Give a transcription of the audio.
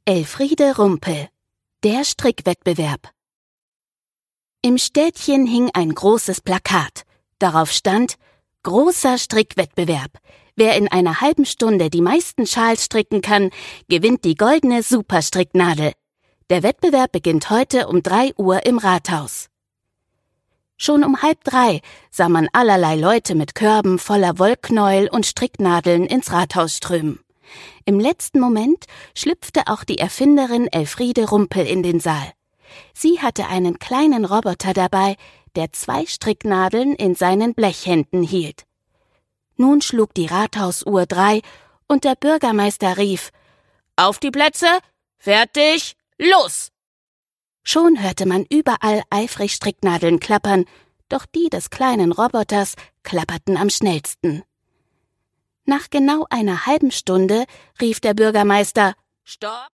Elfriede Rumpel. Der Strickwettbewerb. Im Städtchen hing ein großes Plakat. Darauf stand: Großer Strickwettbewerb. Wer in einer halben Stunde die meisten Schals stricken kann, gewinnt die goldene Superstricknadel. Der Wettbewerb beginnt heute um 3 Uhr im Rathaus. Schon um 2:30 sah man allerlei Leute mit Körben voller Wollknäuel und Stricknadeln ins Rathaus strömen. Im letzten Moment schlüpfte auch die Erfinderin Elfriede Rumpel in den Saal. Sie hatte einen kleinen Roboter dabei, der 2 Stricknadeln in seinen Blechhänden hielt. Nun schlug die Rathausuhr 3 und der Bürgermeister rief: Auf die Plätze, fertig, los! Schon hörte man überall eifrig Stricknadeln klappern, doch die des kleinen Roboters klapperten am schnellsten. Nach genau einer halben Stunde rief der Bürgermeister: Stopp!